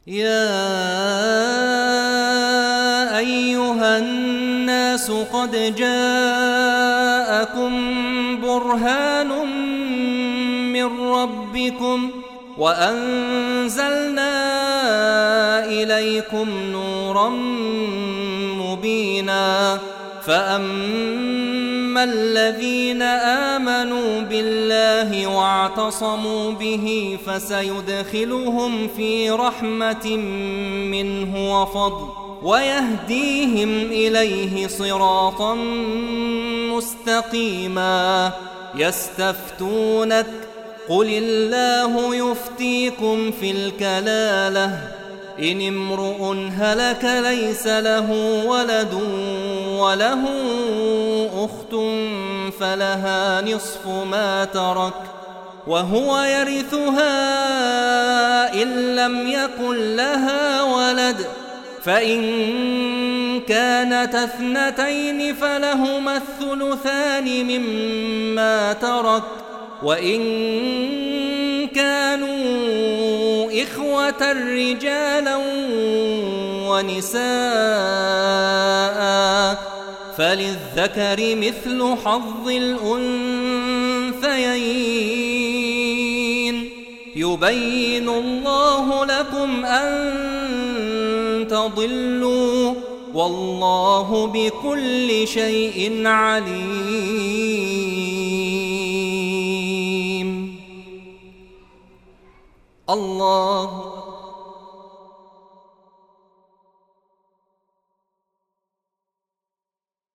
يا أيها الناس قد جاءكم برهان من ربكم وأنزلنا إليكم نورا مبينا فأما الذين آمنوا بالله واعتصموا به فسيدخلهم في رحمة منه وفضل ويهديهم إليه صراطا مستقيما. يستفتونك قل الله يفتيكم في الكلالة إن امرؤ هلك ليس له ولد وله أخت فلها نصف ما ترك وهو يرثها إن لم يكن لها ولد فإن كانت اثنتين فلهما الثلثان مما ترك وإن كانوا إخوة رجالا ونساء فللذكر مثل حظ الأنثيين. يبين الله لكم أن تضلوا والله بكل شيء عليم. الله